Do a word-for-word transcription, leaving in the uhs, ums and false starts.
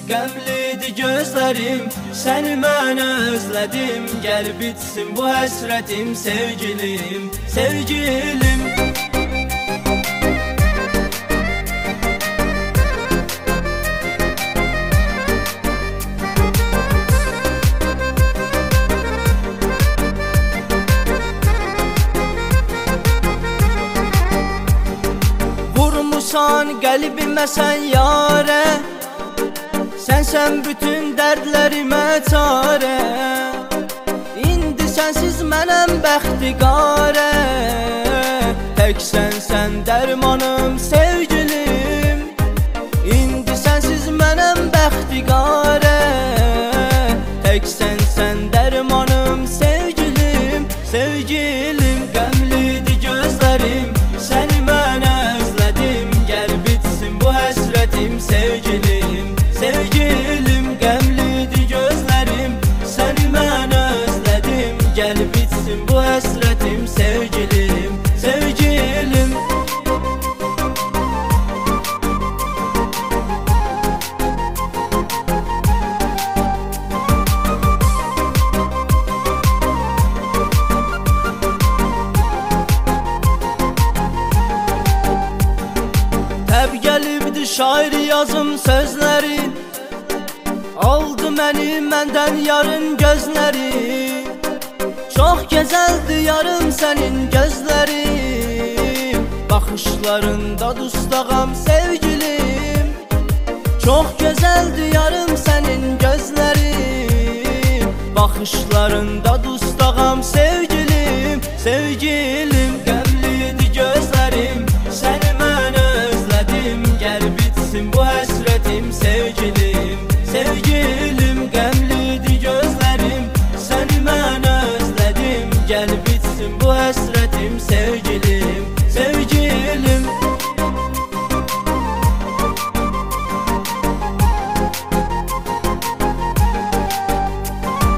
Qəmlidir gözlərim, səni mən özlədim. Gəl bitsin bu həsrətim, sevgilim, sevgilim. Vurmusan qəlbimə sən yarə, sənsən bütün dərdlərimə çarə. İndi sənsiz mənəm bəxtiqarə, tək sənsən dərmanım, sevgilim. İndi sənsiz mənəm bəxtiqarə, tək sənsən dərmanım, sevgilim, sevgilim. Qəmlidir gözlərim, səni mən özlədim. Gəl bitsin bu həsrətim, sevgilim, sevgilim. Qəmlidir gözlərim, səni mən özlədim. Gəl bitsin bu həsrətim, sevgilim, sevgilim. Təb gəlibdi şair yazım sözləri, aldı məni məndən yarın gözləri. Çox gözəldir yarım sənin gözlərim, baxışlarında dustağam, sevgilim. Çox gözəldir yarım sənin gözlərim, baxışlarında dustağam, sevgilim, sevgilim.